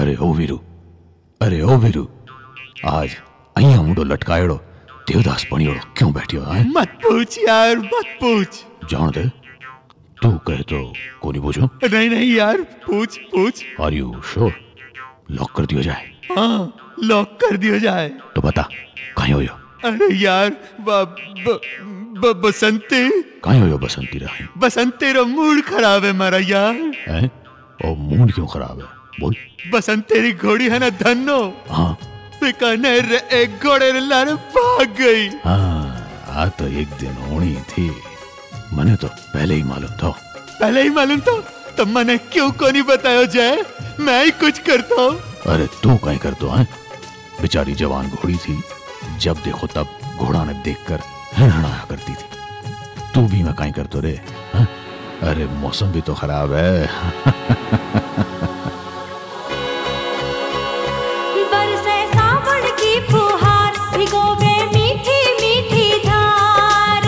अरे ओ वीरू, अरे ओ वीरू, आज अहियां मुंडो लटकायड़ो देवदास बणियोड़ो क्यों बैठियो है? मत पूछ यार, मत पूछ। जान दे, तू कहे तो कोनी पूछो। नहीं नहीं यार, पूछ पूछ। आर यू श्योर? लॉक कर दिया जाए? हाँ, लॉक कर दिया जाए। तो बता कहीं हो यो? अरे यार, बसंती। कहीं हो यो बसंती रही? बसंती रो मूड खराब है मारा यार। हैं? और मूड क्यों खराब है? बोल। बसंती री घोड़ी है ना धन्नो। हाँ। बीकानेर रे एक घोड़े रे लारे भाग गई। हाँ, आ तो एक दिन होनी थी। मने तो पहले ही मालूम था। पहले ही मालूम था? तो मैंने क्यों को नहीं बताया जाए? मैं ही कुछ करता हूँ। अरे तू कहीं कर तो है? बेचारी जवान घोड़ी थी, जब देखो तब घोड़ा ने देखकर हड़हड़ाया करती थी। तू भी मैं कहीं कर तो रे? है? अरे मौसम भी तो खराब है। बरसे सावन की फुहार, भिगोवे मीठी मीठी धार।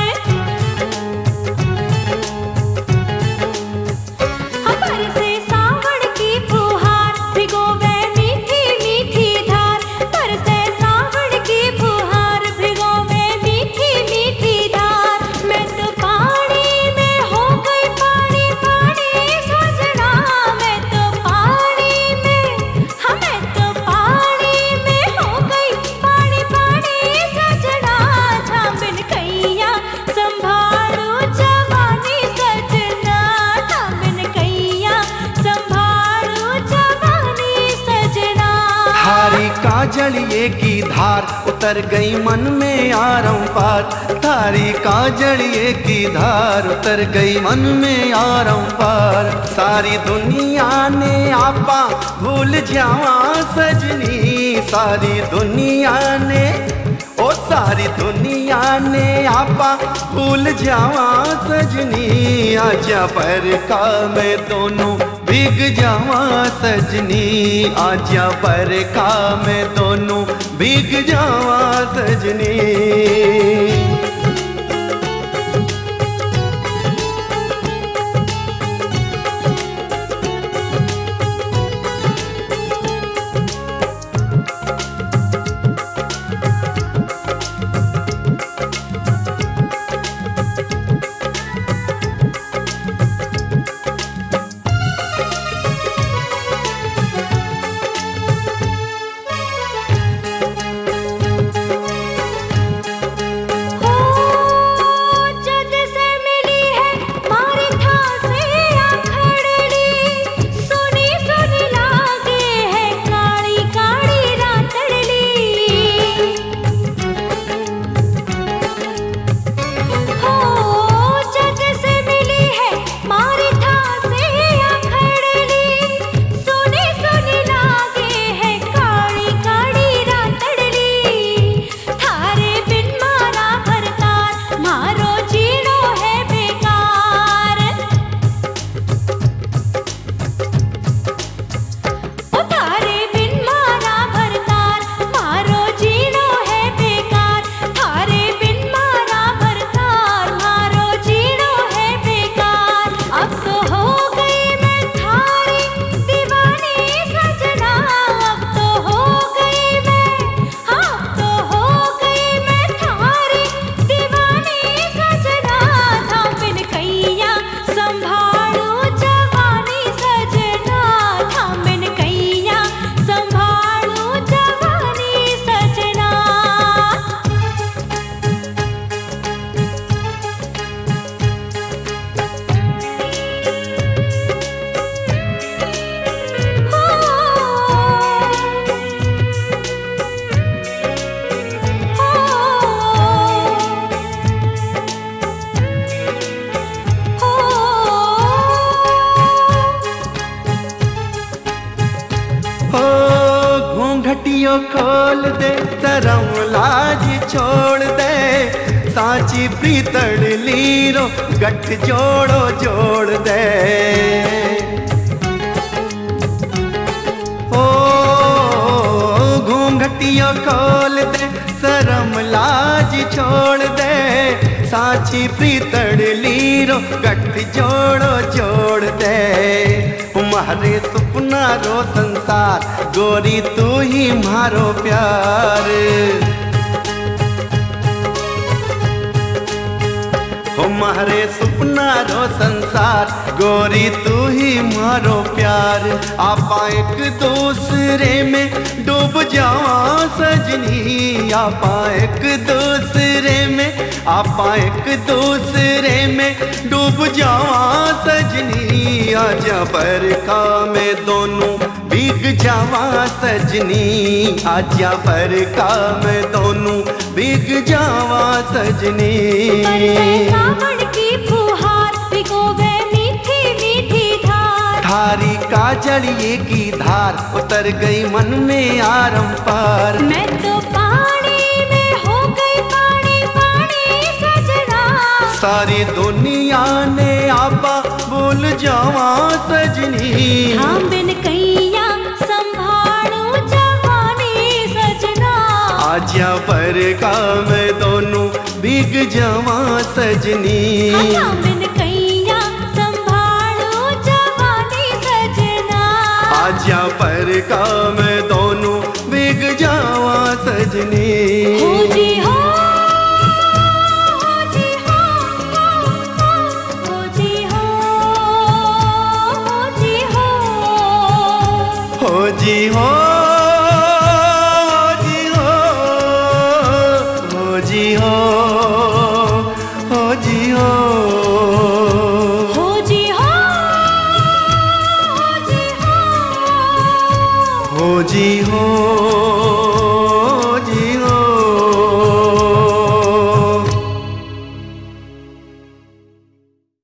बरसे सावन की फुहार, भिगोवे मीठी मीठी धार। बरसे सावन की फुहार, भिगोवे मीठी मीठी धार। मैं तो पानी में हो गई पानी पानी सजना। मैं तो पानी में, हमें तो पानी में हो गई पानी पानी सजना। थामिन कैया संभालो जवानी सजना। थामिन कैया संभालो जवानी सजना। थारी काजलिए की धार उतर गई मन में आरम पार। थारी काजलिए की धार उतर गई मन में आरम पार। सारी दुनिया ने आपा भूल जावा सजनी। सारी दुनिया ने, ओ सारी दुनिया ने आपा भूल जावा सजनी। आजा बरखा में दोनों भीग जावा सजनी। आजा बरखा में दोनों भीग जावा सजनी। घटियों खोल दे, शर्म लाज छोड़ दे। साची प्रीतड़ लीरो गठ जोड़ो जोड़ दे। ओ घूंघटियों खोल दे, शर्म लाज छोड़ दे। साची प्रीतड़ लीरो गठ जोड़ो जोड़ दे मारे सपना रो संसार गोरी तू ही मारो प्यार मारे सपना रो संसार गोरी तू ही मारो प्यार आपा एक दूसरे में डूब जावा सजनी आपा एक दूसरे में डूब जावा सजनी आजा बरखा में दोनों भीग जावा सजनी आजा बरखा में दोनों भीग जावा सजनी सावन की फुहार भिगोवे मीठी मीठी धार थारी काजलिए की धार उतर गई मन में आरंपार मैं तो पानी में हो गई पानी पानी सजना सारी दुनिया ने आपा भूल जावा सजनी हम बिन कैया संभालू जवानी सजना आजा बरखा में दोनों भीग जावा सजनी हम बिन कैया संभालू जवानी सजना आजा बरखा में दोनों भीग जावा सजनी हो जी हो हो जी हो हो जी हो हो जी हो हो जी हो हो जी हो